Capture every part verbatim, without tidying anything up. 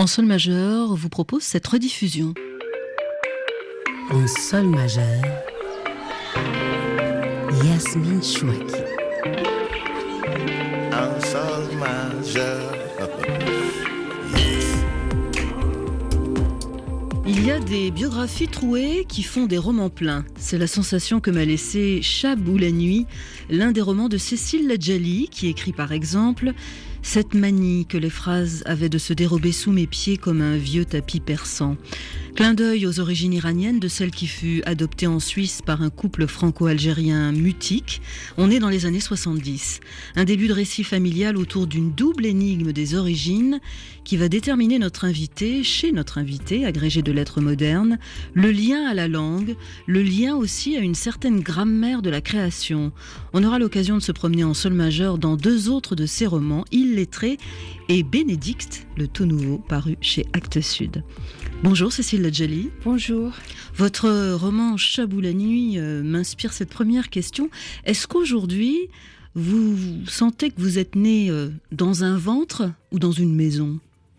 sol majeur vous propose cette rediffusion. En sol majeur, Yasmine Chouaki. En sol majeur. Il y a des biographies trouées qui font des romans pleins. C'est la sensation que m'a laissé Chab ou la nuit, l'un des romans de Cécile Ladjali, qui écrit par exemple « Cette manie que les phrases avaient de se dérober sous mes pieds comme un vieux tapis persan ». Clin d'œil aux origines iraniennes de celle qui fut adoptée en Suisse par un couple franco-algérien mutique. On est dans les années soixante-dix. Un début de récit familial autour d'une double énigme des origines qui va déterminer notre invité, chez notre invité, agrégé de lettres modernes, le lien à la langue, le lien aussi à une certaine grammaire de la création. On aura l'occasion de se promener en sol majeur dans deux autres de ses romans, Illettré et Bénédicte, le tout nouveau paru chez Actes Sud. Bonjour Cécile Ladjali. Bonjour. Votre roman Chab ou la nuit euh, m'inspire cette première question. Est-ce qu'aujourd'hui, vous sentez que vous êtes né euh, dans un ventre ou dans une maison ?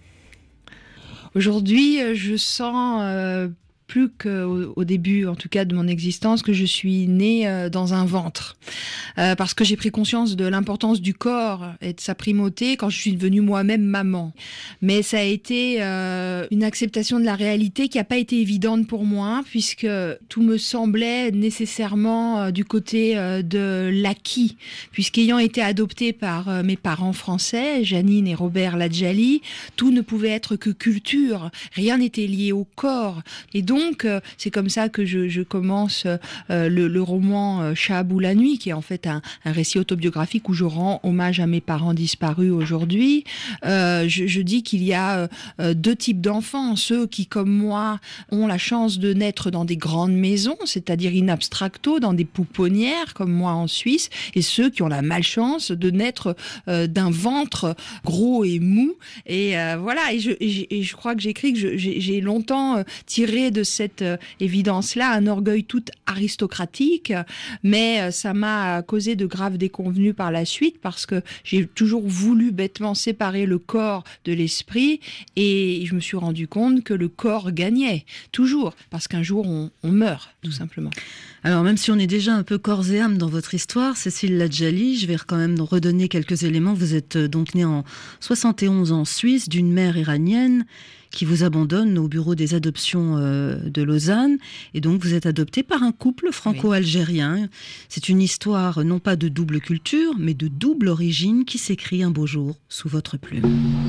Aujourd'hui, je sens euh, plus qu'au au début, en tout cas de mon existence, que je suis née euh, dans un ventre. Euh, parce que j'ai pris conscience de l'importance du corps et de sa primauté quand je suis devenue moi-même maman. Mais ça a été euh, une acceptation de la réalité qui n'a pas été évidente pour moi, puisque tout me semblait nécessairement euh, du côté euh, de l'acquis. Puisqu'ayant été adoptée par euh, mes parents français, Janine et Robert Ladjali, tout ne pouvait être que culture, rien n'était lié au corps. Et donc, euh, c'est comme ça que je, je commence euh, le, le roman euh, Chab ou la nuit, qui est en fait un, un récit autobiographique où je rends hommage à mes parents disparus aujourd'hui. Euh, je, je dis qu'il y a euh, deux types d'enfants, ceux qui, comme moi, ont la chance de naître dans des grandes maisons, c'est-à-dire in abstracto, dans des pouponnières, comme moi en Suisse, et ceux qui ont la malchance de naître euh, d'un ventre gros et mou. Et euh, voilà, et je, et, et je crois que j'écris que je, j'ai, j'ai longtemps euh, tiré de cette euh, évidence-là un orgueil tout aristocratique, mais euh, ça m'a causé de graves déconvenues par la suite parce que j'ai toujours voulu bêtement séparer le corps de l'esprit et je me suis rendu compte que le corps gagnait, toujours, parce qu'un jour on, on meurt, tout simplement. Alors même si on est déjà un peu corps et âme dans votre histoire, Cécile Ladjali, je vais quand même redonner quelques éléments. Vous êtes donc née en soixante et onze en Suisse d'une mère iranienne qui vous abandonne au bureau des adoptions euh, de Lausanne. Et donc, vous êtes adoptée par un couple franco-algérien. Oui. C'est une histoire, non pas de double culture, mais de double origine qui s'écrit un beau jour sous votre plume.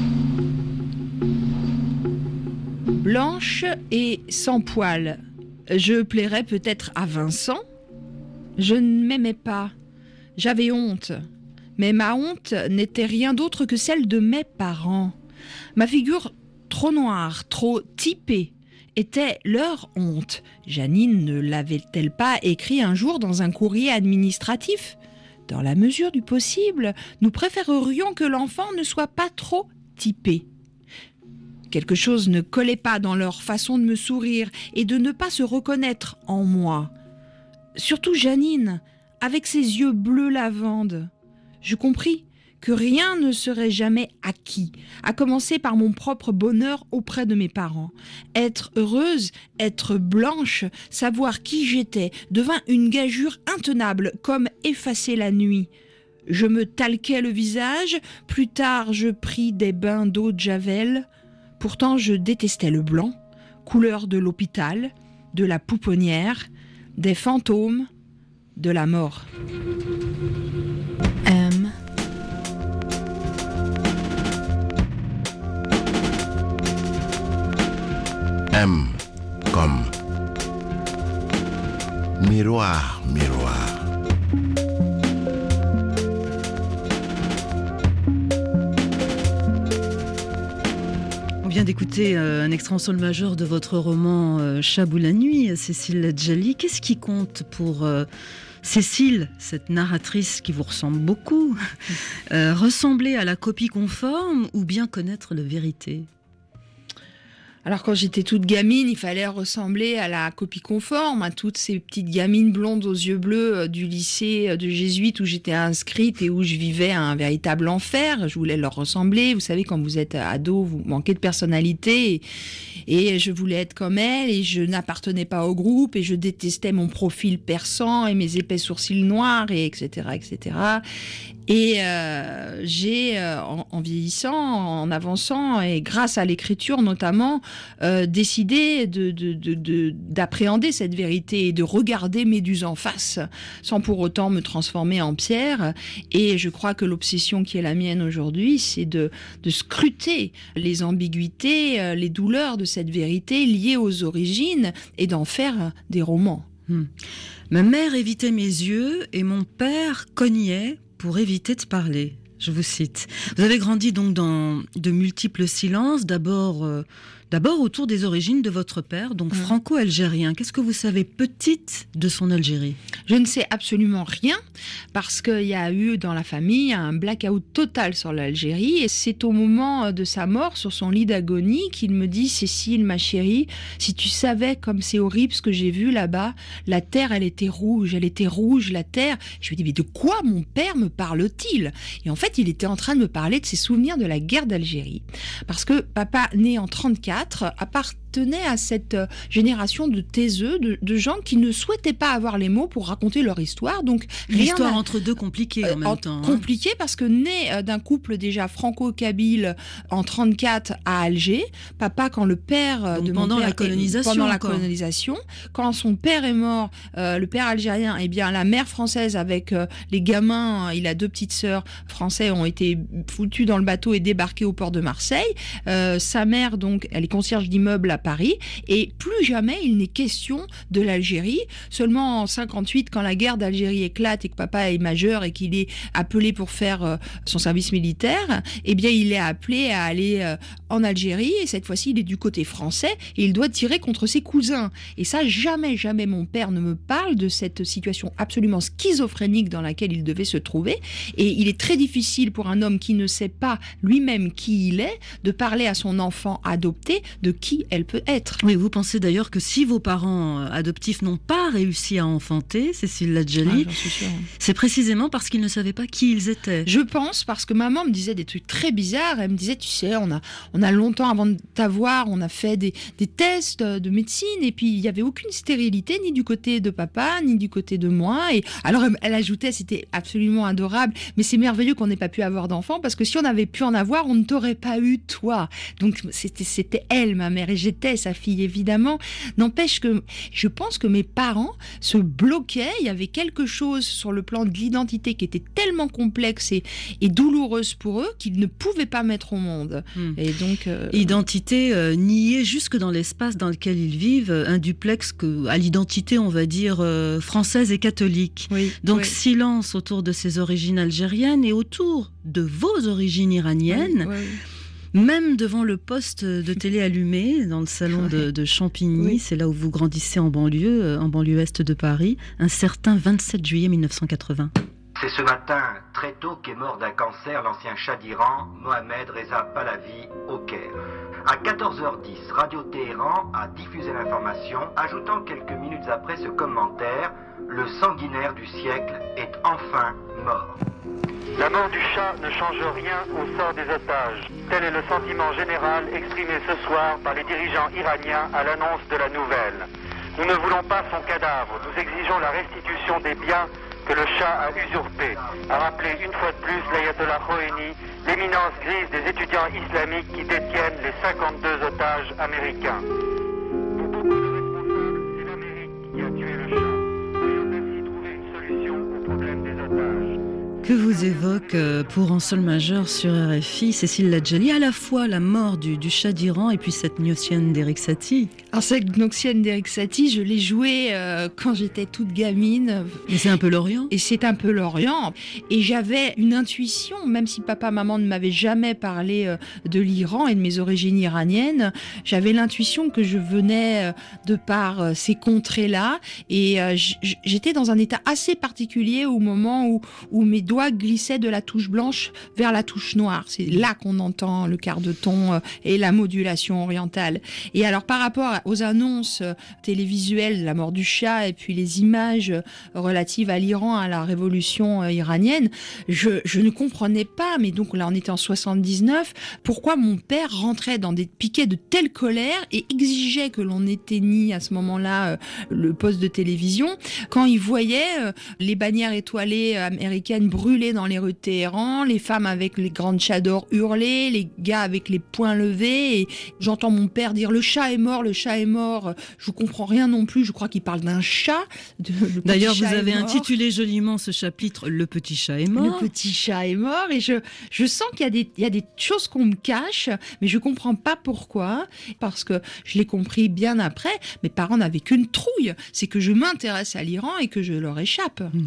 Blanche et sans poils. Je plairais peut-être à Vincent. Je ne m'aimais pas. J'avais honte. Mais ma honte n'était rien d'autre que celle de mes parents. Ma figure trop noire, trop typée, était leur honte. Janine ne l'avait-elle pas écrit un jour dans un courrier administratif ? Dans la mesure du possible, nous préférerions que l'enfant ne soit pas trop typé. Quelque chose ne collait pas dans leur façon de me sourire et de ne pas se reconnaître en moi. Surtout Janine, avec ses yeux bleu lavande. Je compris que rien ne serait jamais acquis, à commencer par mon propre bonheur auprès de mes parents. Être heureuse, être blanche, savoir qui j'étais, devint une gageure intenable, comme effacer la nuit. Je me talquais le visage, plus tard je pris des bains d'eau de Javel. Pourtant je détestais le blanc, couleur de l'hôpital, de la pouponnière, des fantômes, de la mort. M. M comme miroir, miroir. On vient d'écouter euh, un extrait en sol majeur de votre roman euh, Chab ou la nuit, Cécile Ladjali. Qu'est-ce qui compte pour euh, Cécile, cette narratrice qui vous ressemble beaucoup, euh, ressembler à la copie conforme ou bien connaître la vérité ? Alors quand j'étais toute gamine, il fallait ressembler à la copie conforme, à toutes ces petites gamines blondes aux yeux bleus euh, du lycée euh, de jésuites où j'étais inscrite et où je vivais un véritable enfer. Je voulais leur ressembler. Vous savez, quand vous êtes ado, vous manquez de personnalité et, et je voulais être comme elles et je n'appartenais pas au groupe et je détestais mon profil perçant et mes épais sourcils noirs et etc etc. Et euh, j'ai, euh, en, en vieillissant, en avançant, et grâce à l'écriture notamment, euh, décidé de, de, de, de, d'appréhender cette vérité et de regarder Méduse en face, sans pour autant me transformer en pierre. Et je crois que l'obsession qui est la mienne aujourd'hui, c'est de, de scruter les ambiguïtés, euh, les douleurs de cette vérité liée aux origines et d'en faire des romans. Hmm. Ma mère évitait mes yeux et mon père cognait pour éviter de parler. Je vous cite. Vous avez grandi donc dans de multiples silences, d'abord, euh, d'abord autour des origines de votre père, donc mmh. franco-algérien. Qu'est-ce que vous savez petite de son Algérie ? Je ne sais absolument rien, parce qu'il y a eu dans la famille un blackout total sur l'Algérie, et c'est au moment de sa mort, sur son lit d'agonie, qu'il me dit « Cécile, ma chérie, si tu savais comme c'est horrible ce que j'ai vu là-bas, la terre, elle était rouge, elle était rouge, la terre. » Je lui dis « Mais de quoi mon père me parle-t-il ?» Et en fait, il était en train de me parler de ses souvenirs de la guerre d'Algérie. Parce que papa, né en trente-quatre, appartenait à cette génération de taiseux, de, de gens qui ne souhaitaient pas avoir les mots pour raconter leur histoire. Donc, l'histoire entre deux compliquée en même en, temps. Hein. Compliquée parce que né d'un couple déjà franco-kabyle en trente-quatre à Alger, papa, quand le père donc de pendant mon père la colonisation, pendant la encore. colonisation, quand son père est mort, euh, le père algérien, eh bien la mère française avec euh, les gamins, il a deux petites sœurs français, ont été foutus dans le bateau et débarqués au port de Marseille. Euh, sa mère, donc, elle est concierge d'immeuble à Paris, et plus jamais il n'est question de l'Algérie. Seulement en cinquante-huit, quand la guerre d'Algérie éclate et que papa est majeur et qu'il est appelé pour faire euh, son service militaire, eh bien il est appelé à aller euh, en Algérie, et cette fois-ci il est du côté français et il doit tirer contre ses cousins. Et ça, jamais, jamais mon père ne me parle de cette situation absolument schizophrénique dans laquelle il devait se trouver. Et il est très difficile pour un homme qui ne sait pas lui-même qui il est de parler à son enfant adopté de qui elle peut être. Oui, vous pensez d'ailleurs que si vos parents adoptifs n'ont pas réussi à enfanter Cécile Ladjali, ah, j'en suis sûre. C'est précisément parce qu'ils ne savaient pas qui ils étaient. Je pense, parce que maman me disait des trucs très bizarres. Elle me disait, tu sais, on a, on a longtemps avant de t'avoir, on a fait des, des tests de médecine, et puis il n'y avait aucune stérilité, ni du côté de papa, ni du côté de moi. Et alors elle, elle ajoutait, c'était absolument adorable, mais c'est merveilleux qu'on n'ait pas pu avoir d'enfants, parce que si on avait pu en avoir, on ne t'aurait pas eu toi. Donc c'était, c'était elle, ma mère, et j'étais sa fille, évidemment. N'empêche que je pense que mes parents se bloquaient. Il y avait quelque chose sur le plan de l'identité qui était tellement complexe et, et douloureuse pour eux qu'ils ne pouvaient pas mettre au monde. Mmh. Et donc, euh... Identité euh, niée jusque dans l'espace dans lequel ils vivent, un duplex que, à l'identité, on va dire, euh, française et catholique. Oui, donc oui. Silence autour de ses origines algériennes et autour de vos origines iraniennes. Oui, oui. Même devant le poste de télé allumé dans le salon de, de Champigny, oui. C'est là où vous grandissez en banlieue, en banlieue est de Paris, un certain vingt-sept juillet mille neuf cent quatre-vingts. C'est ce matin, très tôt, qu'est mort d'un cancer l'ancien Shah d'Iran, Mohamed Reza Pahlavi, au Caire. À quatorze heures dix, Radio Téhéran a diffusé l'information, ajoutant quelques minutes après ce commentaire, le sanguinaire du siècle est enfin mort. La mort du Shah ne change rien au sort des otages. Tel est le sentiment général exprimé ce soir par les dirigeants iraniens à l'annonce de la nouvelle. Nous ne voulons pas son cadavre, nous exigeons la restitution des biens que le Shah a usurpés, a rappelé une fois de plus l'ayatollah Khomeini, l'éminence grise des étudiants islamiques qui détiennent les cinquante-deux otages américains. Pour beaucoup de responsables, c'est l'Amérique qui a tué le Shah. Veuillons ainsi trouver une solution au problème des otages. Que vous évoque euh, pour un sol majeur sur R F I Cécile Ladjali, à la fois la mort du, du Shah d'Iran et puis cette Gnossienne d'Erik Satie. Alors cette Gnossienne d'Erik Satie, je l'ai jouée euh, quand j'étais toute gamine. Et c'est un peu l'Orient. Et c'est un peu l'Orient. Et j'avais une intuition, même si papa, maman ne m'avaient jamais parlé euh, de l'Iran et de mes origines iraniennes, j'avais l'intuition que je venais euh, de par euh, ces contrées-là. Et euh, j'étais dans un état assez particulier au moment où, où mes doigts voix glissait de la touche blanche vers la touche noire. C'est là qu'on entend le quart de ton euh, et la modulation orientale. Et alors par rapport aux annonces euh, télévisuelles, la mort du Shah et puis les images euh, relatives à l'Iran, à la révolution euh, iranienne, je, je ne comprenais pas, mais donc là on était en soixante-dix-neuf, pourquoi mon père rentrait dans des piquets de telle colère et exigeait que l'on éteignît à ce moment-là euh, le poste de télévision quand il voyait euh, les bannières étoilées américaines brûler dans les rues de Téhéran, les femmes avec les grandes chadors hurler, les gars avec les poings levés, et j'entends mon père dire le chat est mort, le chat est mort. Je comprends rien non plus, je crois qu'il parle d'un chat. De, D'ailleurs, vous avez intitulé joliment ce chapitre Le petit chat est mort. Le petit chat est mort, et je, je sens qu'il y a, des, il y a des choses qu'on me cache, mais je comprends pas pourquoi, parce que je l'ai compris bien après. Mes parents n'avaient qu'une trouille, c'est que je m'intéresse à l'Iran et que je leur échappe. Mmh.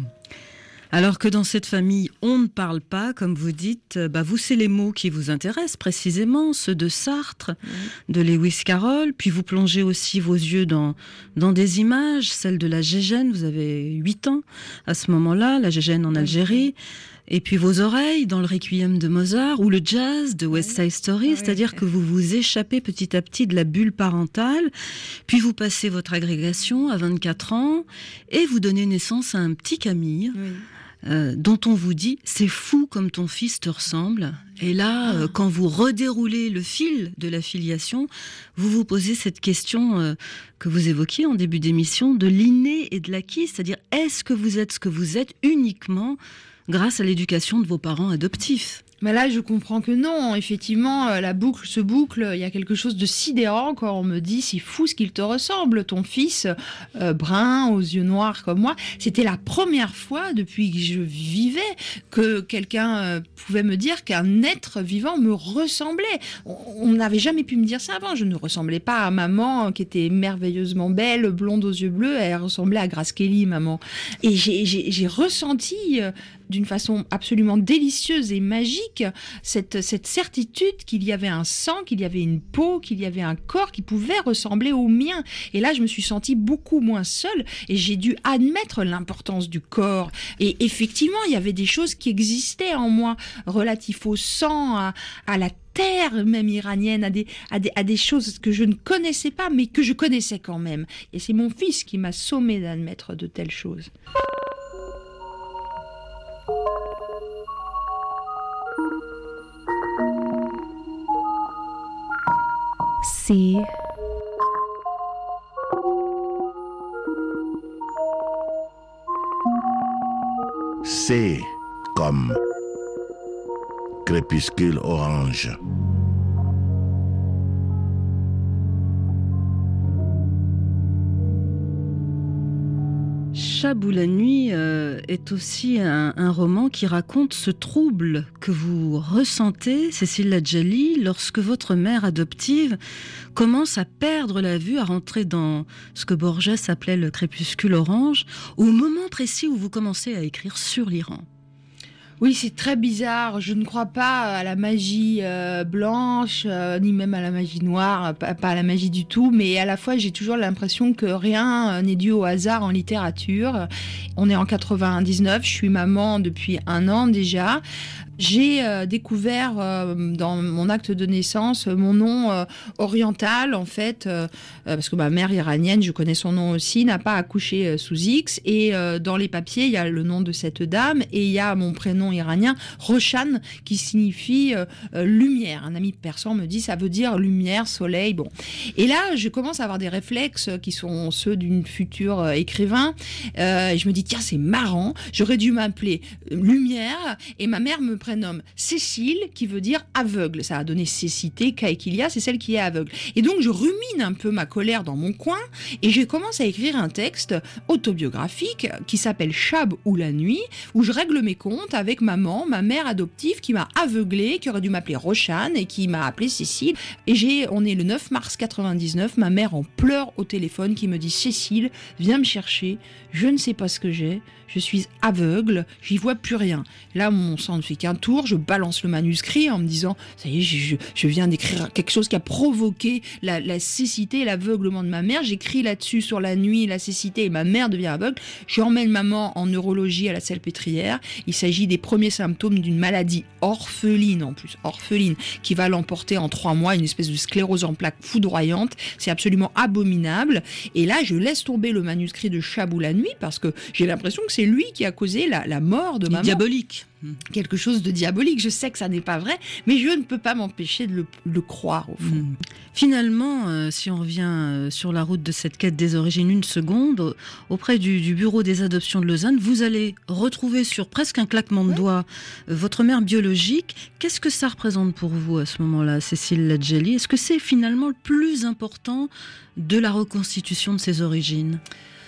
Alors que dans cette famille, on ne parle pas, comme vous dites, bah vous, c'est les mots qui vous intéressent précisément, ceux de Sartre, mmh. de Lewis Carroll, puis vous plongez aussi vos yeux dans, dans des images, celle de la Gégène, vous avez huit ans à ce moment-là, la Gégène en Algérie, et puis vos oreilles dans le Requiem de Mozart, ou le jazz de West Side Story, oui. C'est-à-dire que vous vous échappez petit à petit de la bulle parentale, puis vous passez votre agrégation à vingt-quatre ans, et vous donnez naissance à un petit Camille, oui. Euh, dont on vous dit « c'est fou comme ton fils te ressemble ». Et là, euh, quand vous redéroulez le fil de la filiation, vous vous posez cette question euh, que vous évoquiez en début d'émission, de l'inné et de l'acquis, c'est-à-dire est-ce que vous êtes ce que vous êtes uniquement grâce à l'éducation de vos parents adoptifs ? Mais là, je comprends que non. Effectivement, la boucle se boucle. Il y a quelque chose de sidérant quand on me dit « c'est fou ce qu'il te ressemble, ton fils, euh, brun, aux yeux noirs comme moi ». C'était la première fois depuis que je vivais que quelqu'un euh, pouvait me dire qu'un être vivant me ressemblait. On n'avait jamais pu me dire ça avant. Je ne ressemblais pas à maman qui était merveilleusement belle, blonde aux yeux bleus. Elle ressemblait à Grace Kelly, maman. Et j'ai, j'ai, j'ai ressenti... Euh, d'une façon absolument délicieuse et magique, cette, cette certitude qu'il y avait un sang, qu'il y avait une peau, qu'il y avait un corps qui pouvait ressembler au mien. Et là, je me suis sentie beaucoup moins seule et j'ai dû admettre l'importance du corps. Et effectivement, il y avait des choses qui existaient en moi, relatifs au sang, à, à la terre même iranienne, à des, à, des, à des choses que je ne connaissais pas, mais que je connaissais quand même. Et c'est mon fils qui m'a sommé d'admettre de telles choses. C'est C'est comme crépuscule orange. Chab ou la nuit euh, est aussi un, un roman qui raconte ce trouble que vous ressentez, Cécile Ladjali, lorsque votre mère adoptive commence à perdre la vue, à rentrer dans ce que Borges appelait le crépuscule orange, au moment précis où vous commencez à écrire sur l'Iran. Oui, c'est très bizarre. Je ne crois pas à la magie euh, blanche, euh, ni même à la magie noire, pas, pas à la magie du tout. Mais à la fois, j'ai toujours l'impression que rien euh, n'est dû au hasard en littérature. On est en quatre-vingt-dix-neuf, je suis maman depuis un an déjà. J'ai euh, découvert euh, dans mon acte de naissance mon nom euh, oriental, en fait, euh, parce que ma mère iranienne, je connais son nom aussi, n'a pas accouché euh, sous X. Et euh, dans les papiers, il y a le nom de cette dame et il y a mon prénom iranien, Roshan, qui signifie euh, euh, lumière. Un ami persan me dit, ça veut dire lumière, soleil. Bon. Et là, je commence à avoir des réflexes qui sont ceux d'une future euh, écrivain. Euh, et je me dis, tiens, c'est marrant, j'aurais dû m'appeler Lumière. Et ma mère me prénomme Cécile, qui veut dire aveugle. Ça a donné cécité, Kaikilia, c'est celle qui est aveugle. Et donc, je rumine un peu ma colère dans mon coin et je commence à écrire un texte autobiographique qui s'appelle Chab ou la nuit, où je règle mes comptes avec maman, ma mère adoptive, qui m'a aveuglée, qui aurait dû m'appeler Roshan et qui m'a appelée Cécile. Et j'ai, on est le neuf mars quatre-vingt-dix-neuf, ma mère en pleurs au téléphone qui me dit « Cécile, viens me chercher, je ne sais pas ce que j'ai, je suis aveugle, j'y vois plus rien ». Là, mon sang ne fait qu'un tour, je balance le manuscrit en me disant, ça y est, je, je, je viens d'écrire quelque chose qui a provoqué la, la cécité et l'aveuglement de ma mère. J'écris là-dessus sur la nuit, la cécité et ma mère devient aveugle. J'emmène maman en neurologie à la Salpêtrière. Il s'agit des premiers symptômes d'une maladie orpheline en plus, orpheline, qui va l'emporter en trois mois, une espèce de sclérose en plaques foudroyante. C'est absolument abominable. Et là, je laisse tomber le manuscrit de Chabou la nuit parce que j'ai l'impression que c'est lui qui a causé la, la mort de maman. Diabolique. Quelque chose de diabolique. Je sais que ça n'est pas vrai, mais je ne peux pas m'empêcher de le, le croire au fond. Mmh. Finalement, euh, si on revient euh, sur la route de cette quête des origines une seconde, euh, auprès du, du bureau des adoptions de Lausanne, vous allez retrouver sur presque un claquement de doigts euh, votre mère biologique. Qu'est-ce que ça représente pour vous à ce moment-là, Cécile Ladjali? Est-ce que c'est finalement le plus important de la reconstitution de ses origines?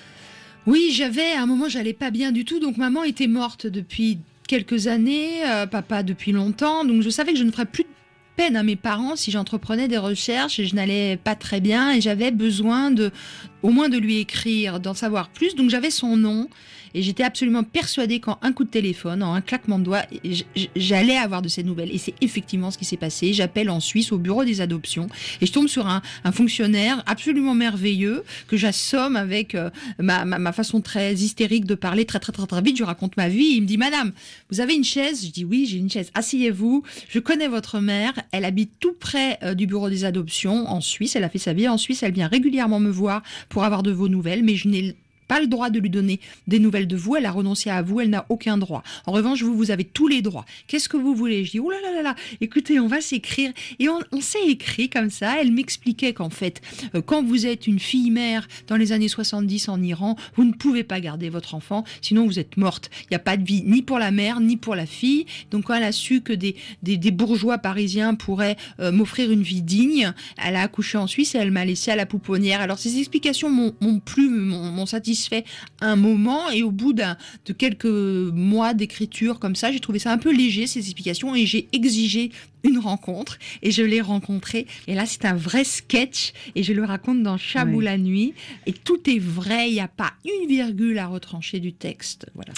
Oui, j'avais, à un moment, j'allais pas bien du tout, donc maman était morte depuis quelques années, euh, papa depuis longtemps, donc je savais que je ne ferais plus de peine à mes parents si j'entreprenais des recherches et je n'allais pas très bien et j'avais besoin de, au moins de lui écrire, d'en savoir plus, donc j'avais son nom et j'étais absolument persuadée qu'en un coup de téléphone, en un claquement de doigts, j'allais avoir de ces nouvelles et c'est effectivement ce qui s'est passé. J'appelle en Suisse au bureau des adoptions et je tombe sur un, un fonctionnaire absolument merveilleux que j'assomme avec euh, ma, ma, ma façon très hystérique de parler très très très très vite. Je raconte ma vie. Il me dit, madame, vous avez une chaise? Je dis oui, j'ai une chaise. Asseyez-vous. Je connais votre mère. Elle habite tout près euh, du bureau des adoptions en Suisse. Elle a fait sa vie en Suisse. Elle vient régulièrement me voir pour avoir de vos nouvelles, mais je n'ai pas le droit de lui donner des nouvelles de vous. Elle a renoncé à vous, elle n'a aucun droit. En revanche, vous, vous avez tous les droits. Qu'est-ce que vous voulez? Je dis, oh là là là là, écoutez, on va s'écrire. Et on, on s'est écrit comme ça. Elle m'expliquait qu'en fait, euh, quand vous êtes une fille-mère dans les années soixante-dix en Iran, vous ne pouvez pas garder votre enfant, sinon vous êtes morte. Il n'y a pas de vie ni pour la mère, ni pour la fille. Donc quand elle a su que des, des, des bourgeois parisiens pourraient euh, m'offrir une vie digne, elle a accouché en Suisse et elle m'a laissé à la pouponnière. Alors ces explications m'ont, m'ont plu, m'ont, m'ont satisfait un moment et au bout d'un, de quelques mois d'écriture comme ça, j'ai trouvé ça un peu léger ces explications et j'ai exigé une rencontre et je l'ai rencontré et là c'est un vrai sketch et je le raconte dans Chabou oui. la nuit et tout est vrai, il n'y a pas une virgule à retrancher du texte. Voilà.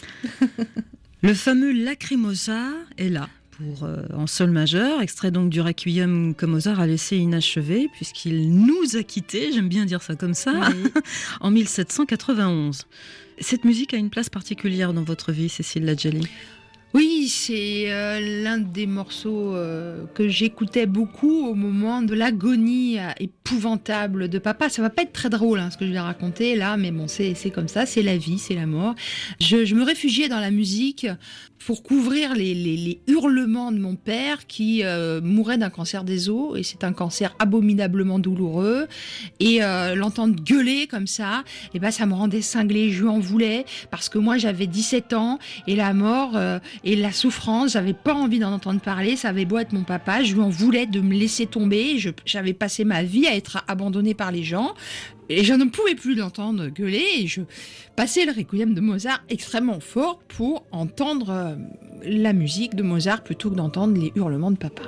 Le fameux Lacrimosa est là. Pour, euh, en sol majeur, extrait donc du Requiem que Mozart a laissé inachevé puisqu'il nous a quittés, j'aime bien dire ça comme ça, oui. en mille sept cent quatre-vingt-onze. Cette musique a une place particulière dans votre vie, Cécile Ladjali? Oui, c'est euh, l'un des morceaux euh, que j'écoutais beaucoup au moment de l'agonie euh, épouvantable de papa. Ça va pas être très drôle hein, ce que je vais raconter là, mais bon, c'est, c'est comme ça, c'est la vie, c'est la mort. Je, je me réfugiais dans la musique pour couvrir les, les, les hurlements de mon père qui euh, mourait d'un cancer des os, et c'est un cancer abominablement douloureux, et euh, l'entendre gueuler comme ça, et ben ça me rendait cinglée, je lui en voulais, parce que moi j'avais dix-sept ans, et la mort euh, et la souffrance, j'avais pas envie d'en entendre parler, ça avait beau être mon papa, je lui en voulais de me laisser tomber, je, j'avais passé ma vie à être abandonnée par les gens, et je ne pouvais plus l'entendre gueuler, et je passais le Requiem de Mozart extrêmement fort pour entendre euh, la musique de Mozart plutôt que d'entendre les hurlements de papa.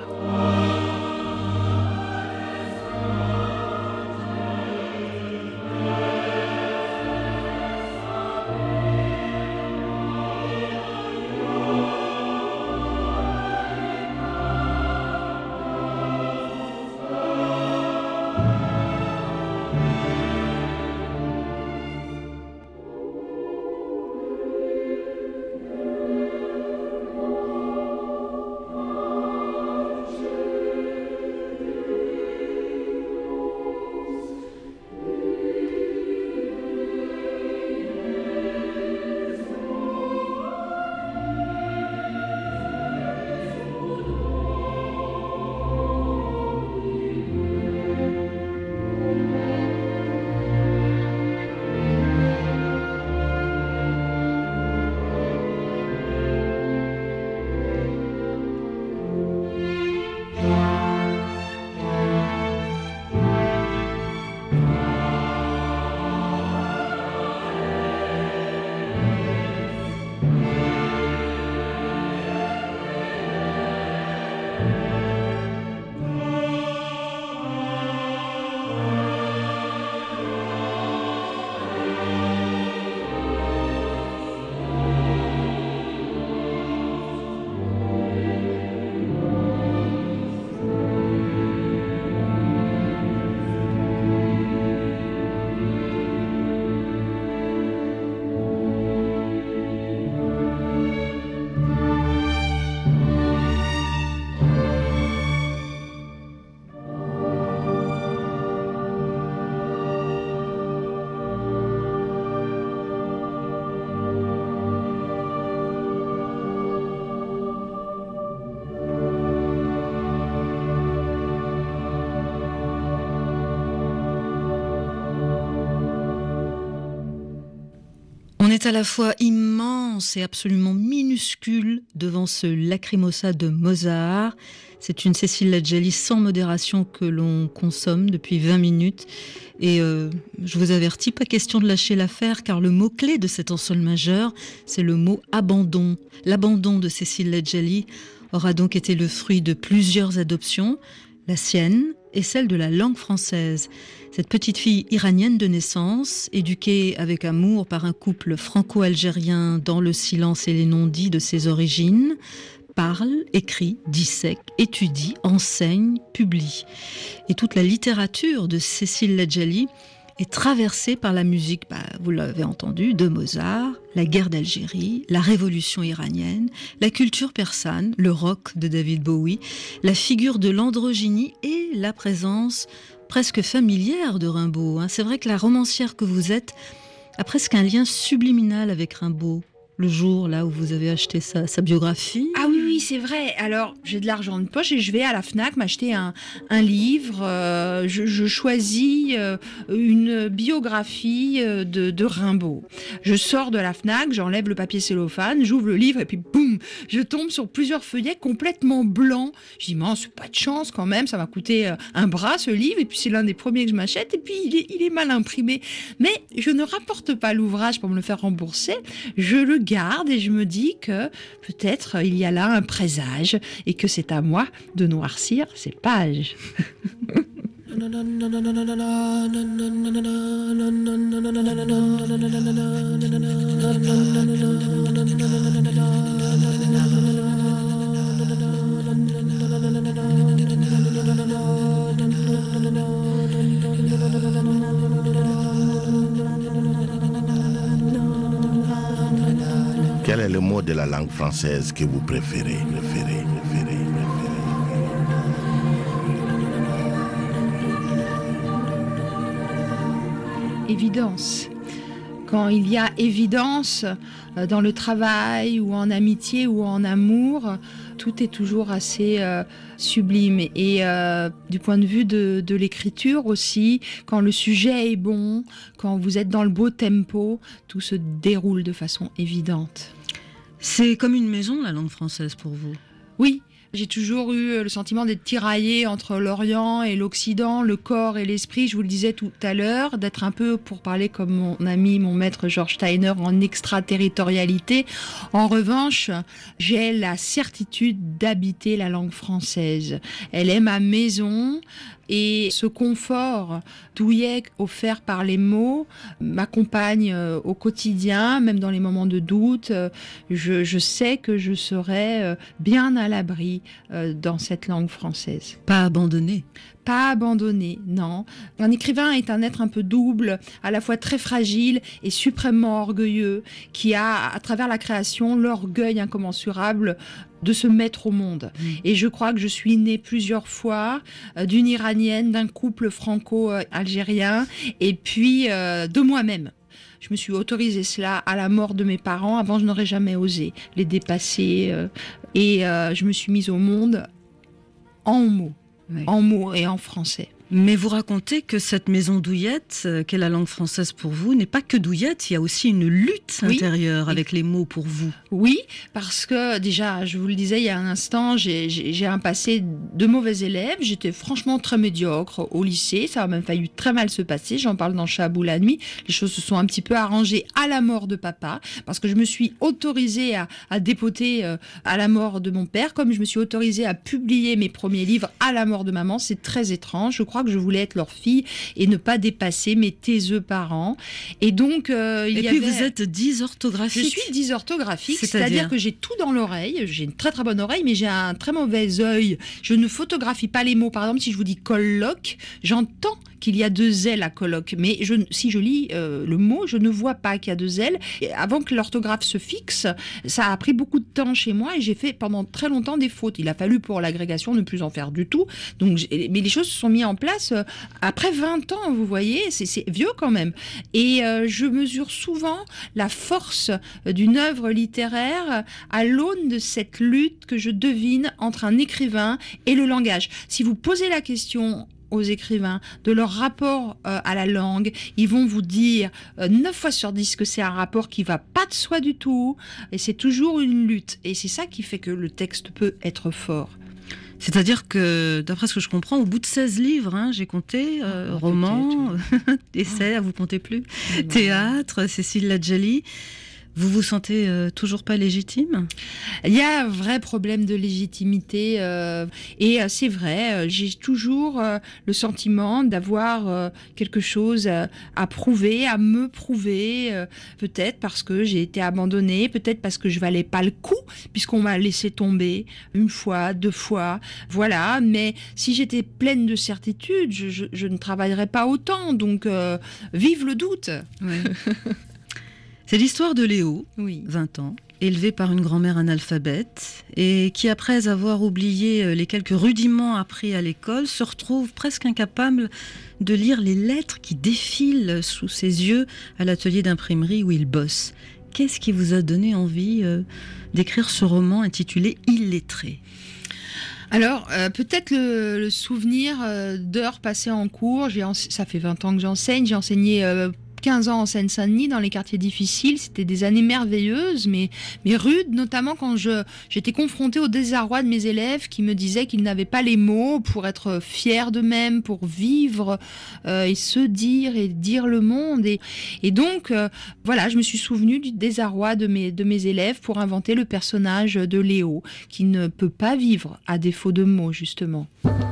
est à la fois immense et absolument minuscule devant ce Lacrimosa de Mozart. C'est une Cécile Ladjali sans modération que l'on consomme depuis vingt minutes. Et euh, je vous avertis, pas question de lâcher l'affaire, car le mot-clé de cet en sol majeur, c'est le mot abandon. L'abandon de Cécile Ladjali aura donc été le fruit de plusieurs adoptions, la sienne et celle de la langue française. Cette petite fille iranienne de naissance, éduquée avec amour par un couple franco-algérien dans le silence et les non-dits de ses origines, parle, écrit, dissèque, étudie, enseigne, publie. Et toute la littérature de Cécile Ladjali est traversée par la musique, bah, vous l'avez entendu, de Mozart, la guerre d'Algérie, la révolution iranienne, la culture persane, le rock de David Bowie, la figure de l'androgynie et la présence presque familière de Rimbaud. C'est vrai que la romancière que vous êtes a presque un lien subliminal avec Rimbaud. Le jour là où vous avez acheté sa, sa biographie. Ah oui, oui, c'est vrai. Alors, j'ai de l'argent de poche et je vais à la Fnac m'acheter un, un livre. Euh, je, je choisis euh, une biographie euh, de, de Rimbaud. Je sors de la Fnac, j'enlève le papier cellophane, j'ouvre le livre et puis boum, je tombe sur plusieurs feuillets complètement blancs. Je dis, mince, c'est pas de chance quand même, ça m'a coûté euh, un bras ce livre et puis c'est l'un des premiers que je m'achète et puis il est, il est mal imprimé. Mais je ne rapporte pas l'ouvrage pour me le faire rembourser, je le garde et je me dis que peut-être il y a là un présage et que c'est à moi de noircir ces pages. Quel est le mot de la langue française que vous préférez, préférez, préférez, préférez? Évidence. Quand il y a évidence dans le travail ou en amitié ou en amour, tout est toujours assez euh, sublime. Et euh, du point de vue de, de l'écriture aussi, quand le sujet est bon, quand vous êtes dans le beau tempo, tout se déroule de façon évidente. C'est comme une maison, la langue française, pour vous? Oui. J'ai toujours eu le sentiment d'être tiraillée entre l'Orient et l'Occident, le corps et l'esprit, je vous le disais tout à l'heure, d'être un peu, pour parler comme mon ami, mon maître George Steiner, en extraterritorialité. En revanche, j'ai la certitude d'habiter la langue française. Elle est ma maison. Et ce confort douillet offert par les mots m'accompagne au quotidien, même dans les moments de doute. Je, je sais que je serai bien à l'abri dans cette langue française. Pas abandonnée. Pas abandonné, non. Un écrivain est un être un peu double, à la fois très fragile et suprêmement orgueilleux, qui a, à travers la création, l'orgueil incommensurable de se mettre au monde. Mmh. Et je crois que je suis née plusieurs fois euh, d'une Iranienne, d'un couple franco-algérien, et puis euh, de moi-même. Je me suis autorisé cela à la mort de mes parents. Avant, je n'aurais jamais osé les dépasser. Euh, et euh, je me suis mise au monde en mots. Oui. En mots et en français. Mais vous racontez que cette maison douillette, qu'est la langue française pour vous, n'est pas que douillette, il y a aussi une lutte oui. intérieure avec les mots pour vous. Oui, parce que déjà, je vous le disais il y a un instant, j'ai, j'ai, j'ai un passé de mauvais élève, j'étais franchement très médiocre au lycée, ça a même failli très mal se passer, j'en parle dans Chat à bout la nuit, les choses se sont un petit peu arrangées à la mort de papa, parce que je me suis autorisée à, à dépoter euh, à la mort de mon père, comme je me suis autorisée à publier mes premiers livres à la mort de maman, c'est très étrange, je crois que je voulais être leur fille et ne pas dépasser mes taiseux parents. Et donc, euh, il et y puis avait... vous êtes dysorthographique. Je suis dysorthographique, c'est-à-dire, c'est-à-dire que j'ai tout dans l'oreille. J'ai une très très bonne oreille, mais j'ai un très mauvais œil. Je ne photographie pas les mots. Par exemple, si je vous dis colloque, j'entends qu'il y a deux L à colloque, mais je, si je lis euh, le mot, je ne vois pas qu'il y a deux L. Et avant que l'orthographe se fixe, ça a pris beaucoup de temps chez moi et j'ai fait pendant très longtemps des fautes. Il a fallu pour l'agrégation ne plus en faire du tout. Donc, mais les choses se sont mises en place euh, après vingt ans, vous voyez, c'est, c'est vieux quand même. Et euh, je mesure souvent la force d'une œuvre littéraire à l'aune de cette lutte que je devine entre un écrivain et le langage. Si vous posez la question aux écrivains de leur rapport euh, à la langue. Ils vont vous dire euh, neuf fois sur dix que c'est un rapport qui va pas de soi du tout, et c'est toujours une lutte. Et c'est ça qui fait que le texte peut être fort. C'est-à-dire que, d'après ce que je comprends, au bout de seize livres, hein, j'ai compté, euh, Ah, romans, essais, vous comptez plus, Non. théâtre, Cécile Ladjali. Vous vous sentez euh, toujours pas légitime ? Il y a un vrai problème de légitimité euh, et euh, c'est vrai, euh, j'ai toujours euh, le sentiment d'avoir euh, quelque chose euh, à prouver, à me prouver, euh, peut-être parce que j'ai été abandonnée, peut-être parce que je valais pas le coup, puisqu'on m'a laissé tomber une fois, deux fois, voilà. Mais si j'étais pleine de certitude, je, je, je ne travaillerais pas autant, donc euh, vive le doute. Ouais. C'est l'histoire de Léo, Oui. vingt ans, élevé par une grand-mère analphabète et qui, après avoir oublié les quelques rudiments appris à l'école, se retrouve presque incapable de lire les lettres qui défilent sous ses yeux à l'atelier d'imprimerie où il bosse. Qu'est-ce qui vous a donné envie euh, d'écrire ce roman intitulé « Illettré » ? Alors, euh, peut-être le, le souvenir euh, d'heures passées en cours. J'ai ense- ça fait vingt ans que j'enseigne. J'ai enseigné euh, quinze ans en Seine-Saint-Denis, dans les quartiers difficiles. C'était des années merveilleuses, mais, mais rudes, notamment quand je, j'étais confrontée au désarroi de mes élèves qui me disaient qu'ils n'avaient pas les mots pour être fiers d'eux-mêmes, pour vivre euh, et se dire et dire le monde. Et, et donc, euh, voilà, je me suis souvenue du désarroi de mes, de mes élèves pour inventer le personnage de Léo, qui ne peut pas vivre à défaut de mots, justement.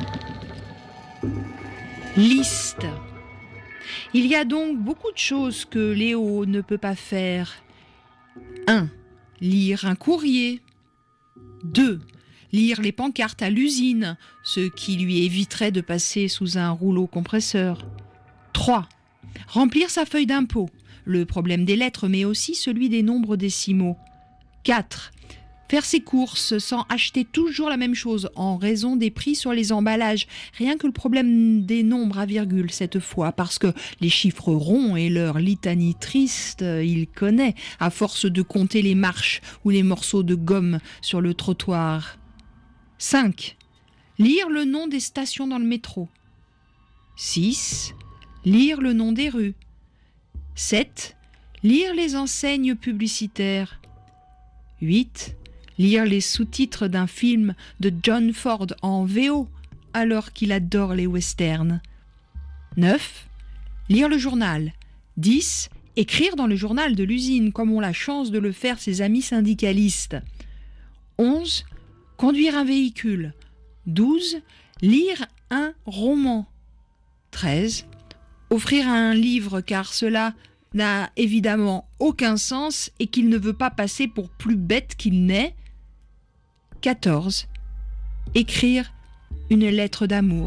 Liste. Il y a donc beaucoup de choses que Léo ne peut pas faire. un. Lire un courrier. deux. Lire les pancartes à l'usine, ce qui lui éviterait de passer sous un rouleau compresseur. trois. Remplir sa feuille d'impôt, le problème des lettres mais aussi celui des nombres décimaux. quatre. Faire ses courses sans acheter toujours la même chose en raison des prix sur les emballages. Rien que le problème des nombres à virgule cette fois, parce que les chiffres ronds et leur litanie triste, il connaît, à force de compter les marches ou les morceaux de gomme sur le trottoir. cinq. Lire le nom des stations dans le métro. six. Lire le nom des rues. sept. Lire les enseignes publicitaires. huit. Lire les sous-titres d'un film de John Ford en V O, alors qu'il adore les westerns. neuf. Lire le journal. dix. Écrire dans le journal de l'usine, comme ont la chance de le faire ses amis syndicalistes. onze. Conduire un véhicule. douze. Lire un roman. treize. Offrir un livre, car cela n'a évidemment aucun sens et qu'il ne veut pas passer pour plus bête qu'il n'est. quatorze. Écrire une lettre d'amour.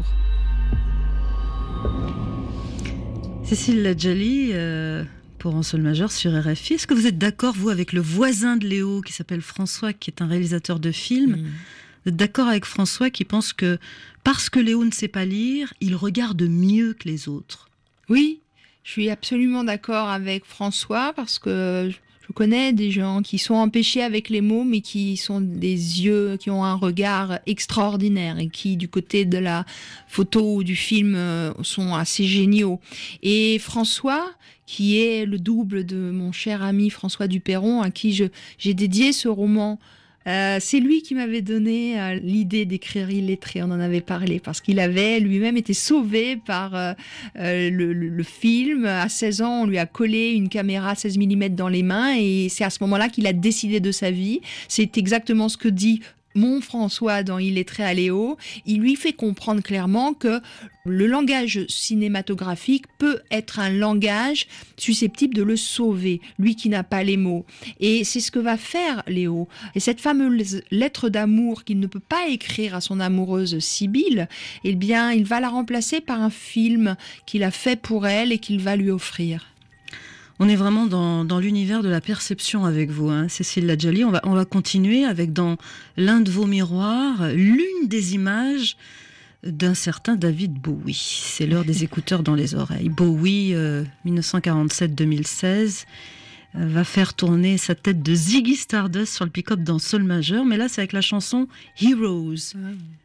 Cécile Ladjali, euh, pour En Sol majeur sur R F I. Est-ce que vous êtes d'accord, vous, avec le voisin de Léo qui s'appelle François, qui est un réalisateur de films ? Mmh. Vous êtes d'accord avec François qui pense que parce que Léo ne sait pas lire, il regarde mieux que les autres ? Oui, je suis absolument d'accord avec François parce que je connais des gens qui sont empêchés avec les mots, mais qui sont des yeux, qui ont un regard extraordinaire et qui, du côté de la photo ou du film, sont assez géniaux. Et François, qui est le double de mon cher ami François Duperron, à qui je, j'ai dédié ce roman, Euh, c'est lui qui m'avait donné euh, l'idée d'écrire Illettré, on en avait parlé, parce qu'il avait lui-même été sauvé par euh, euh, le, le, le film. À seize ans, on lui a collé une caméra seize millimètres dans les mains et c'est à ce moment-là qu'il a décidé de sa vie. C'est exactement ce que dit mon François dans Illettré à Léo. Il lui fait comprendre clairement que le langage cinématographique peut être un langage susceptible de le sauver, lui qui n'a pas les mots. Et c'est ce que va faire Léo. Et cette fameuse lettre d'amour qu'il ne peut pas écrire à son amoureuse Sibylle, eh bien, il va la remplacer par un film qu'il a fait pour elle et qu'il va lui offrir. On est vraiment dans, dans l'univers de la perception avec vous, hein, Cécile Ladjali. On va, on va continuer avec, dans l'un de vos miroirs, l'une des images d'un certain David Bowie. C'est l'heure des écouteurs dans les oreilles. Bowie, euh, dix-neuf cent quarante-sept à deux mille seize, euh, va faire tourner sa tête de Ziggy Stardust sur le pick-up dans Sol majeur, mais là c'est avec la chanson Heroes.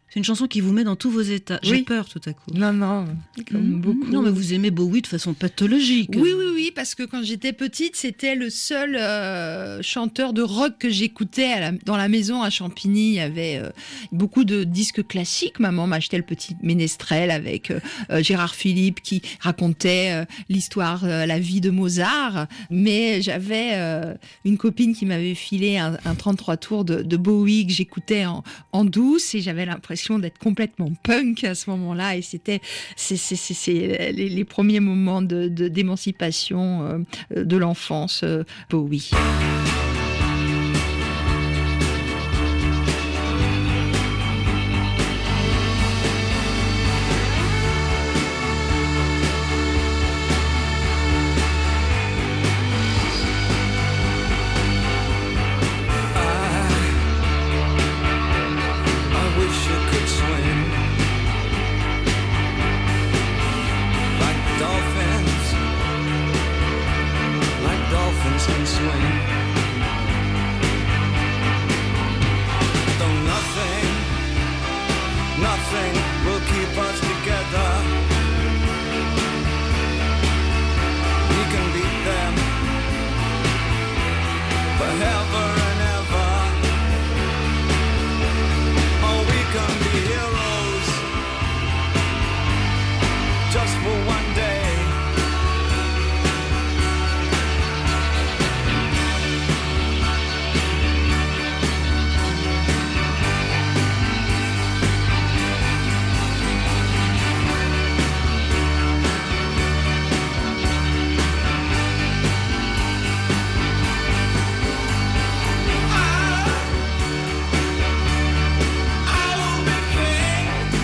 C'est une chanson qui vous met dans tous vos états. J'ai Oui. peur tout à coup. Non, non, comme Mmh. beaucoup. Non, mais vous aimez Bowie de façon pathologique. Oui, oui, oui, parce que quand j'étais petite, c'était le seul euh, chanteur de rock que j'écoutais à la- dans la maison à Champigny. Il y avait euh, beaucoup de disques classiques. Maman m'achetait le petit ménestrel avec euh, euh, Gérard Philippe qui racontait euh, l'histoire, euh, la vie de Mozart. Mais j'avais euh, une copine qui m'avait filé un, un trente-trois tours de, de Bowie que j'écoutais en, en douce et j'avais l'impression d'être complètement punk à ce moment-là. Et c'était c'est, c'est, c'est, c'est les, les premiers moments de, de, d'émancipation euh, de l'enfance, euh, Bowie. I wish I could swim like dolphins, like dolphins can swim. Though nothing, nothing will keep us together. We can beat them forever and ever. Oh, we can be heroes just for one day. I will be king,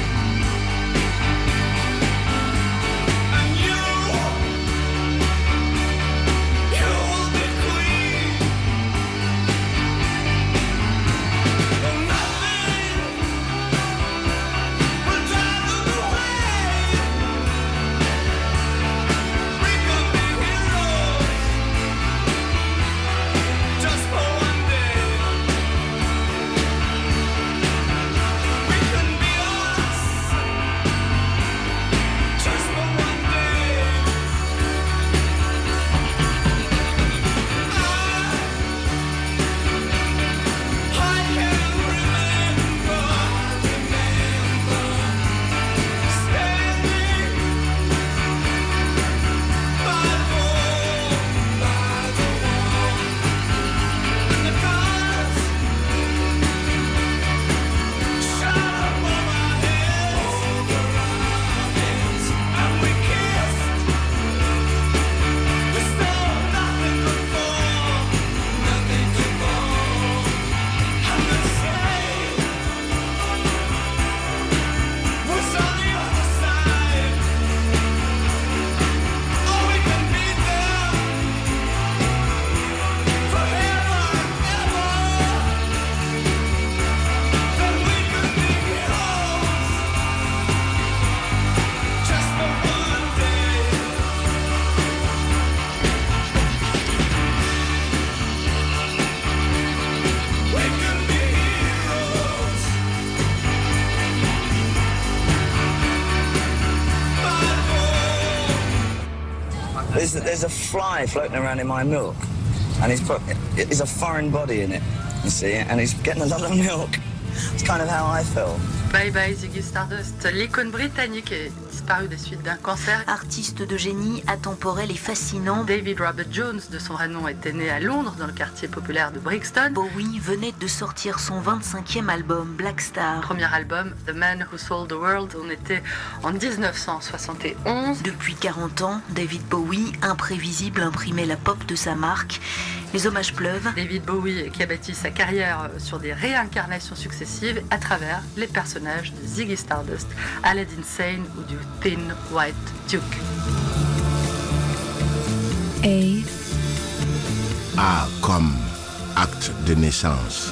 and you, you will be queen. And nothing will drive us away. We can be heroes just for one day. We can be us just for one day. I, I can remember, remember standing by the wall, by the wall, and the guns shot over our heads, over our heads, and we kissed. We saw nothing could fall, nothing could fall, and the shame was on the other side. Oh, we can beat them forever and ever. Then we can be heroes just for one day. We can be heroes by the There's a, there's a fly floating around in my milk, and he's put there's a foreign body in it. You see, and he's getting a lot of milk. It's kind of how I feel. Bye bye Ziggy Stardust. L'icône britannique est disparue des suites d'un cancer. Artiste de génie, atemporel et fascinant, David Robert Jones, de son vrai nom, était né à Londres, dans le quartier populaire de Brixton. Bowie venait de sortir son vingt-cinquième album, Black Star. Premier album, The Man Who Sold the World, on était en dix-neuf cent soixante et onze. Depuis quarante ans, David Bowie, imprévisible, imprimait la pop de sa marque. Les hommages pleuvent. David Bowie qui a bâti sa carrière sur des réincarnations successives à travers les personnages de Ziggy Stardust, Aladdin Sane ou du Thin White Duke. A. A comme acte de naissance.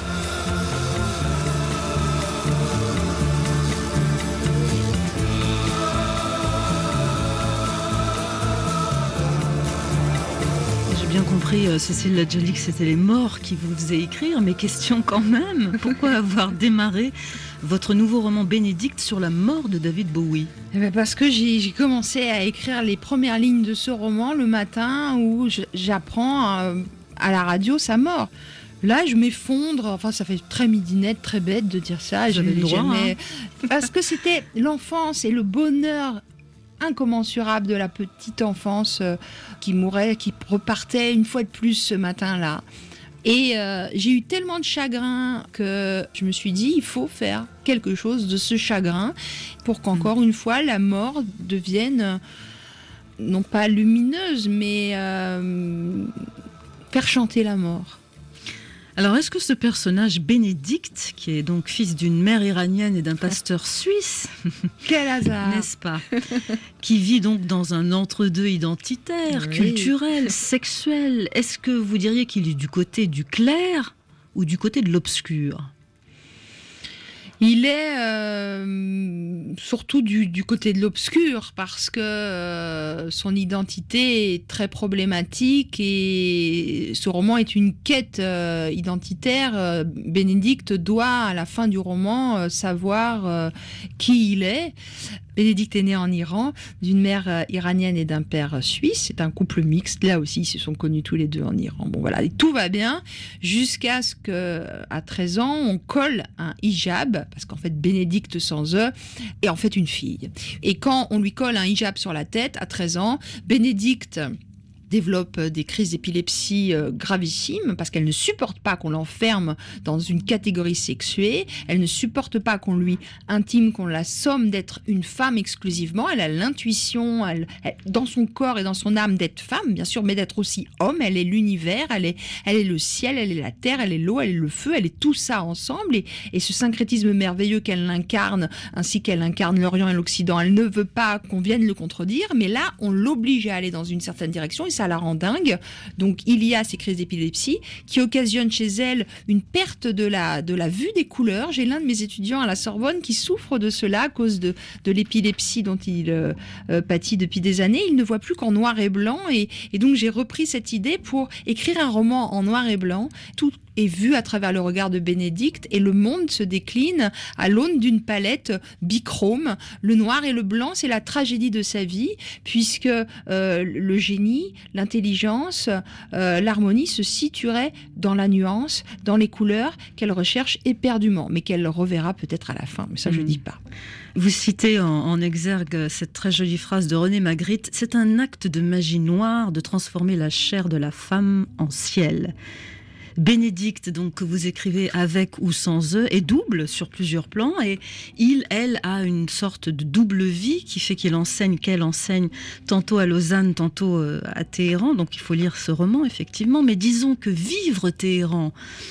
J'ai bien compris, euh, Cécile Ladjali, que c'était les morts qui vous faisaient écrire, mais question quand même, pourquoi avoir démarré votre nouveau roman Bénédicte sur la mort de David Bowie? Eh ben parce que j'ai, j'ai commencé à écrire les premières lignes de ce roman le matin où je, j'apprends à, à la radio sa mort. Là, je m'effondre. Enfin, ça fait très midinette, très bête de dire ça. Je J'avais le droit, jamais... hein. Parce que c'était l'enfance et le bonheur incommensurable de la petite enfance euh, qui mourait, qui repartait une fois de plus ce matin-là. Et euh, j'ai eu tellement de chagrin que je me suis dit, il faut faire quelque chose de ce chagrin pour qu'encore une fois, la mort devienne, euh, non pas lumineuse, mais euh, faire chanter la mort. Alors, est-ce que ce personnage Bénédicte, qui est donc fils d'une mère iranienne et d'un pasteur suisse, quel hasard, n'est-ce pas, qui vit donc dans un entre-deux identitaire, oui. culturel, sexuel, est-ce que vous diriez qu'il est du côté du clair ou du côté de l'obscur ? Il est euh, surtout du, du côté de l'obscur parce que euh, son identité est très problématique et ce roman est une quête euh, identitaire. Euh, Bénédicte doit, à la fin du roman, euh, savoir euh, qui il est. Bénédicte est né en Iran, d'une mère euh, iranienne et d'un père euh, suisse. C'est un couple mixte. Là aussi, ils se sont connus tous les deux en Iran. Bon, voilà, et tout va bien jusqu'à ce que, à treize ans, on colle un hijab, parce qu'en fait, Bénédicte sans E est en fait une fille. Et quand on lui colle un hijab sur la tête, à treize ans, Bénédicte développe des crises d'épilepsie euh, gravissimes parce qu'elle ne supporte pas qu'on l'enferme dans une catégorie sexuée, elle ne supporte pas qu'on lui intime, qu'on la somme d'être une femme exclusivement, elle a l'intuition elle, elle, dans son corps et dans son âme d'être femme, bien sûr, mais d'être aussi homme, elle est l'univers, elle est, elle est le ciel, elle est la terre, elle est l'eau, elle est le feu, elle est tout ça ensemble et, et ce syncrétisme merveilleux qu'elle incarne, ainsi qu'elle incarne l'Orient et l'Occident, elle ne veut pas qu'on vienne le contredire, mais là, on l'oblige à aller dans une certaine direction et ça la rend dingue. Donc il y a ces crises d'épilepsie qui occasionnent chez elle une perte de la, de la vue des couleurs. J'ai l'un de mes étudiants à la Sorbonne qui souffre de cela à cause de, de l'épilepsie dont il euh, euh, pâtit depuis des années. Il ne voit plus qu'en noir et blanc et, et donc j'ai repris cette idée pour écrire un roman en noir et blanc. Tout est vu à travers le regard de Bénédicte et le monde se décline à l'aune d'une palette bichrome. Le noir et le blanc, c'est la tragédie de sa vie puisque euh, le génie, l'intelligence, euh, l'harmonie se situeraient dans la nuance, dans les couleurs qu'elle recherche éperdument, mais qu'elle reverra peut-être à la fin. Mais ça, je ne dis pas. Vous citez en, en exergue cette très jolie phrase de René Magritte, « C'est un acte de magie noire de transformer la chair de la femme en ciel ». Bénédicte, donc, que vous écrivez avec ou sans eux, est double sur plusieurs plans et il, elle, a une sorte de double vie qui fait qu'il enseigne, qu'elle enseigne tantôt à Lausanne, tantôt à Téhéran. Donc il faut lire ce roman, effectivement. Mais disons que vivre Téhéran,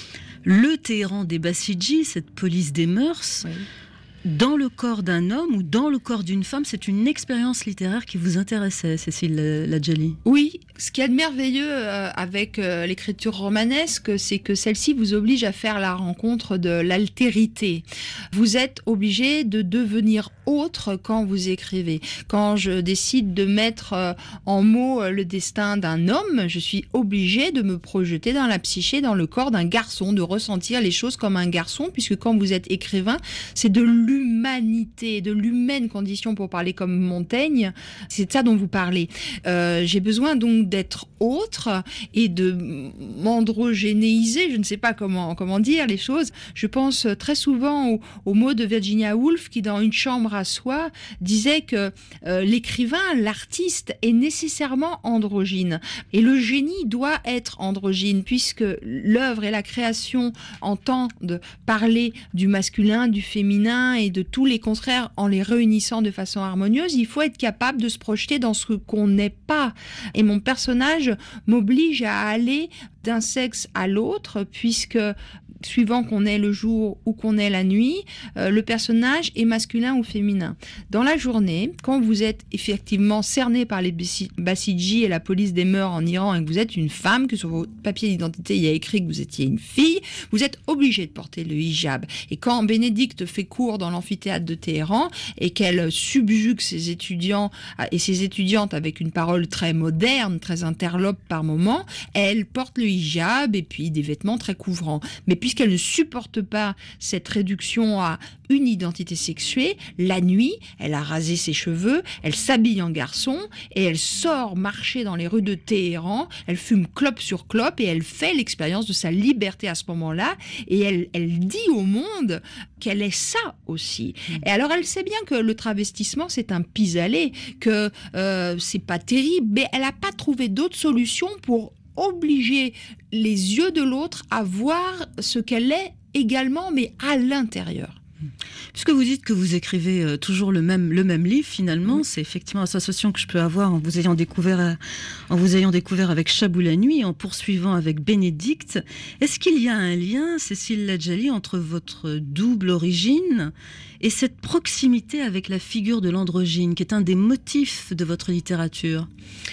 le Téhéran des Bassidji, cette police des mœurs, oui. Dans le corps d'un homme ou dans le corps d'une femme, c'est une expérience littéraire qui vous intéressait, Cécile Ladjali. Oui, ce qu'il y a de merveilleux euh, avec euh, l'écriture romanesque, c'est que celle-ci vous oblige à faire la rencontre de l'altérité. Vous êtes obligé de devenir autre quand vous écrivez. Quand je décide de mettre euh, en mots euh, le destin d'un homme, je suis obligée de me projeter dans la psyché, dans le corps d'un garçon, de ressentir les choses comme un garçon, puisque quand vous êtes écrivain, c'est de l'humanité, de l'humaine condition, pour parler comme Montaigne. C'est de ça dont vous parlez. Euh, j'ai besoin donc d'être autre et de m'androgénéiser, je ne sais pas comment, comment dire les choses. Je pense très souvent aux, aux mots de Virginia Woolf qui, dans Une chambre à soi, disait que euh, l'écrivain, l'artiste est nécessairement androgyne. Et le génie doit être androgyne puisque l'œuvre et la création entendent parler du masculin, du féminin et de tous les contraires en les réunissant de façon harmonieuse. Il faut être capable de se projeter dans ce qu'on n'est pas. Et mon personnage m'oblige à aller d'un sexe à l'autre puisque suivant qu'on est le jour ou qu'on est la nuit, euh, le personnage est masculin ou féminin. Dans la journée, quand vous êtes effectivement cerné par les Basiji et la police des mœurs en Iran et que vous êtes une femme, que sur votre papier d'identité il y a écrit que vous étiez une fille, vous êtes obligé de porter le hijab. Et quand Bénédicte fait cours dans l'amphithéâtre de Téhéran et qu'elle subjugue ses étudiants et ses étudiantes avec une parole très moderne, très interlope par moment, elle porte le hijab et puis des vêtements très couvrants. Mais puisqu'elle ne supporte pas cette réduction à une identité sexuée, la nuit, elle a rasé ses cheveux, elle s'habille en garçon et elle sort marcher dans les rues de Téhéran, elle fume clope sur clope et elle fait l'expérience de sa liberté à ce moment-là et elle, elle dit au monde qu'elle est ça aussi. Et alors elle sait bien que le travestissement c'est un pis-aller, que euh, c'est pas terrible, mais elle n'a pas trouvé d'autre solution pour obliger les yeux de l'autre à voir ce qu'elle est également, mais à l'intérieur. Puisque vous dites que vous écrivez euh, toujours le même, le même livre, finalement, oui. C'est effectivement l'association que je peux avoir en vous ayant découvert, euh, en vous ayant découvert avec Chabou la nuit, en poursuivant avec Bénédicte. Est-ce qu'il y a un lien, Cécile Ladjali, entre votre double origine et cette proximité avec la figure de l'androgyne, qui est un des motifs de votre littérature ?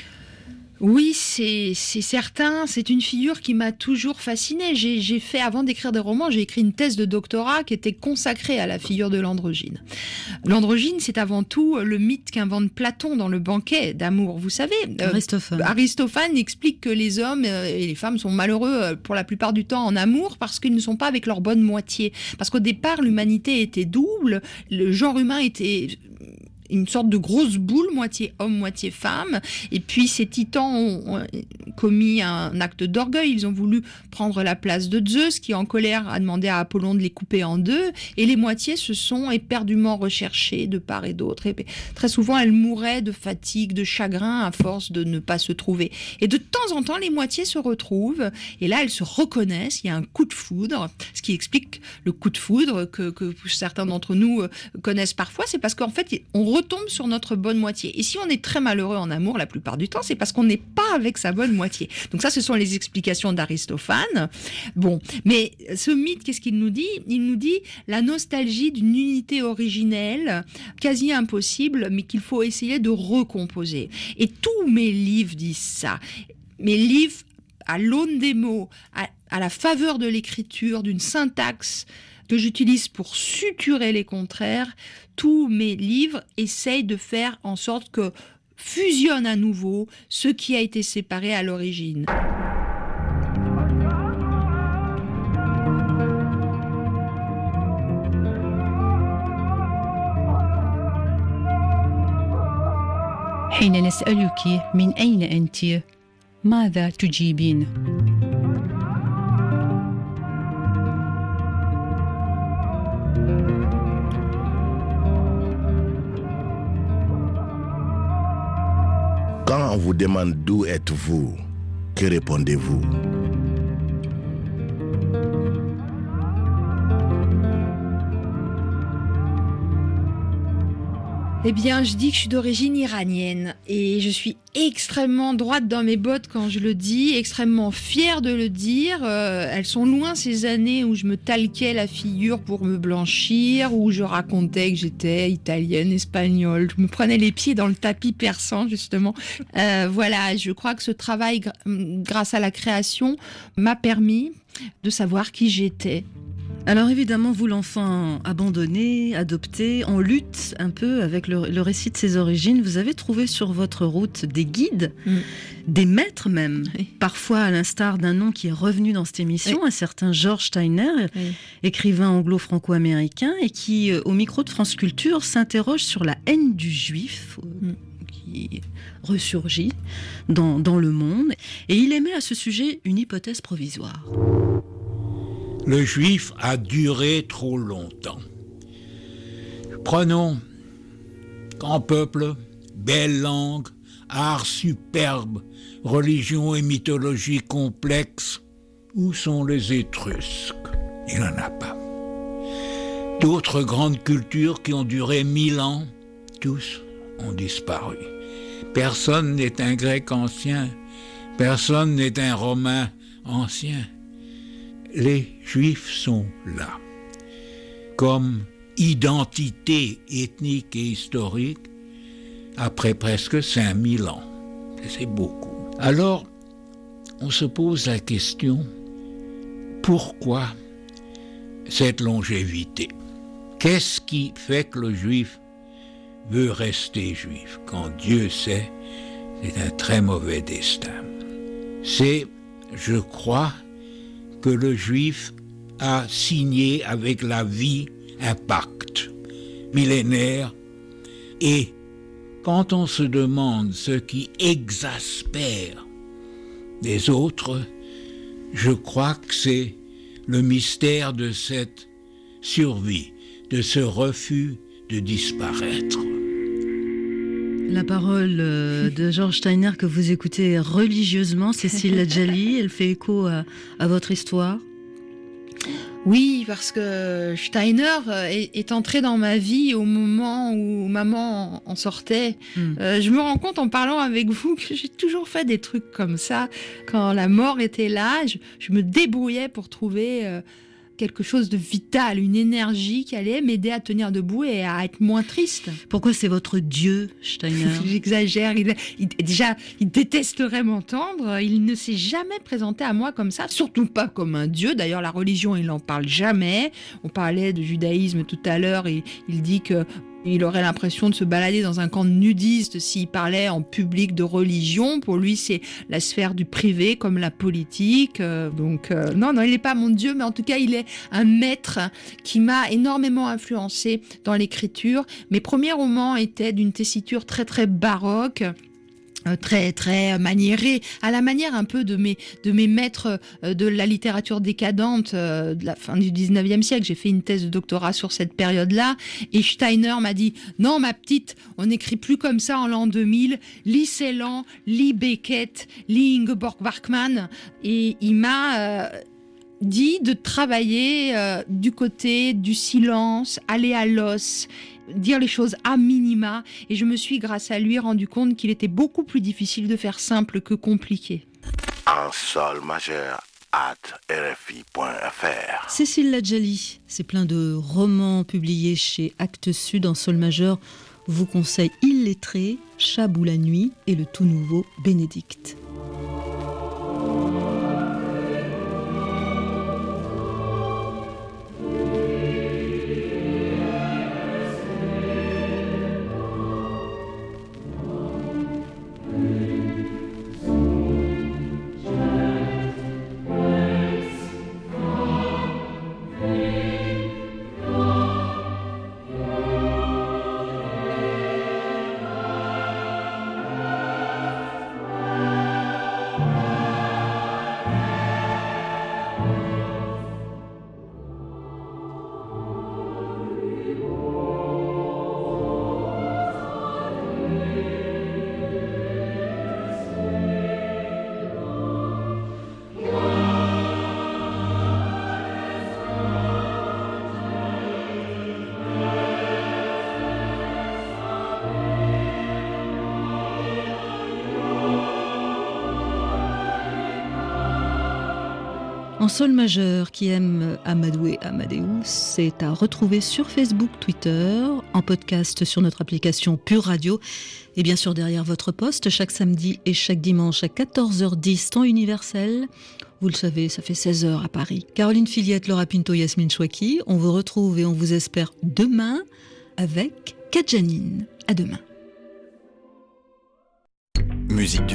Oui, c'est, c'est certain. C'est une figure qui m'a toujours fascinée. J'ai, j'ai fait, avant d'écrire des romans, j'ai écrit une thèse de doctorat qui était consacrée à la figure de l'androgyne. L'androgyne, c'est avant tout le mythe qu'invente Platon dans le banquet d'amour. Vous savez, Aristophane. Euh, Aristophane explique que les hommes et les femmes sont malheureux pour la plupart du temps en amour parce qu'ils ne sont pas avec leur bonne moitié. Parce qu'au départ, l'humanité était double. Le genre humain était une sorte de grosse boule, moitié homme, moitié femme. Et puis ces titans ont, ont commis un acte d'orgueil. Ils ont voulu prendre la place de Zeus, qui en colère a demandé à Apollon de les couper en deux. Et les moitiés se sont éperdument recherchées de part et d'autre. Et très souvent, elles mouraient de fatigue, de chagrin, à force de ne pas se trouver. Et de temps en temps, les moitiés se retrouvent. Et là, elles se reconnaissent. Il y a un coup de foudre, ce qui explique le coup de foudre que, que certains d'entre nous connaissent parfois. C'est parce qu'en fait, on retombe sur notre bonne moitié. Et si on est très malheureux en amour, la plupart du temps, c'est parce qu'on n'est pas avec sa bonne moitié. Donc ça, ce sont les explications d'Aristophane. Bon, mais ce mythe, qu'est-ce qu'il nous dit ? Il nous dit la nostalgie d'une unité originelle, quasi impossible, mais qu'il faut essayer de recomposer. Et tous mes livres disent ça. Mes livres, à l'aune des mots, à, à la faveur de l'écriture, d'une syntaxe que j'utilise pour suturer les contraires, tous mes livres essayent de faire en sorte que fusionne à nouveau ce qui a été séparé à l'origine. حين نسألك من أين أنت ماذا تجيبين؟ Quand on vous demande d'où êtes-vous, que répondez-vous ? Eh bien, je dis que je suis d'origine iranienne et je suis extrêmement droite dans mes bottes quand je le dis, extrêmement fière de le dire. Euh, elles sont loin ces années où je me talquais la figure pour me blanchir, où je racontais que j'étais italienne, espagnole. Je me prenais les pieds dans le tapis persan, justement. Euh, voilà, je crois que ce travail, gr- grâce à la création, m'a permis de savoir qui j'étais. Alors évidemment, vous l'enfant abandonné, adopté, en lutte un peu avec le, le récit de ses origines, vous avez trouvé sur votre route des guides, mmh. des maîtres même, oui. Parfois à l'instar d'un nom qui est revenu dans cette émission, oui. Un certain George Steiner, oui. Écrivain anglo-franco-américain, et qui, au micro de France Culture, s'interroge sur la haine du juif, mmh. qui ressurgit dans, dans le monde, et il émet à ce sujet une hypothèse provisoire. Le juif a duré trop longtemps. Prenons grand peuple, belle langue, art superbe, religion et mythologie complexes. Où sont les Étrusques ? Il n'en a pas. D'autres grandes cultures qui ont duré mille ans, tous ont disparu. Personne n'est un grec ancien, personne n'est un romain ancien. les Juifs sont là, comme identité ethnique et historique, après presque cinq mille ans. C'est beaucoup. Alors, on se pose la question, pourquoi cette longévité? Qu'est-ce qui fait que le Juif veut rester Juif, quand Dieu sait c'est un très mauvais destin? C'est, je crois, que le Juif a signé avec la vie un pacte millénaire, et quand on se demande ce qui exaspère les autres, je crois que c'est le mystère de cette survie, de ce refus de disparaître. La parole de Georges Steiner que vous écoutez religieusement, Cécile Ladjali, elle fait écho à, à votre histoire? Oui, parce que Steiner est, est entré dans ma vie au moment où maman en sortait. Mm. Euh, je me rends compte en parlant avec vous que j'ai toujours fait des trucs comme ça. Quand la mort était là, je, je me débrouillais pour trouver euh, quelque chose de vital, une énergie qui allait m'aider à tenir debout et à être moins triste. Pourquoi c'est votre Dieu, Steiner? J'exagère. Il, il, déjà, il détesterait m'entendre. Il ne s'est jamais présenté à moi comme ça, surtout pas comme un Dieu. D'ailleurs, la religion, il n'en parle jamais. On parlait de judaïsme tout à l'heure et il dit que il aurait l'impression de se balader dans un camp de nudistes s'il parlait en public de religion. Pour lui, c'est la sphère du privé, comme la politique. Euh, donc, euh, non, non, il n'est pas mon Dieu, mais en tout cas, il est un maître qui m'a énormément influencé dans l'écriture. Mes premiers romans étaient d'une tessiture très, très baroque. Euh, très très maniéré, à la manière un peu de mes de mes maîtres euh, de la littérature décadente euh, de la fin du dix-neuvième siècle. J'ai fait une thèse de doctorat sur cette période-là et Steiner m'a dit non ma petite, on n'écrit plus comme ça en l'an deux mille, lis Celan, lis Beckett, lis Ingeborg Bachmann, et il m'a euh, dit de travailler euh, du côté du silence, aller à l'os, dire les choses à minima, et je me suis, grâce à lui, rendu compte qu'il était beaucoup plus difficile de faire simple que compliqué. En sol majeur arobase r f i point f r. Cécile Ladjali, c'est plein de romans publiés chez Actes Sud en sol majeur, vous conseille Illettré, Chab ou la nuit et le tout nouveau Bénédicte. En sol majeur, qui aime Amadou et Amadeus, c'est à retrouver sur Facebook, Twitter, en podcast sur notre application Pure Radio, et bien sûr derrière votre poste, chaque samedi et chaque dimanche à quatorze heures dix, temps universel. Vous le savez, ça fait seize heures à Paris. Caroline Filiette, Laura Pinto, Yasmine Chouaki, on vous retrouve et on vous espère demain avec Kadjanine. À demain. Musique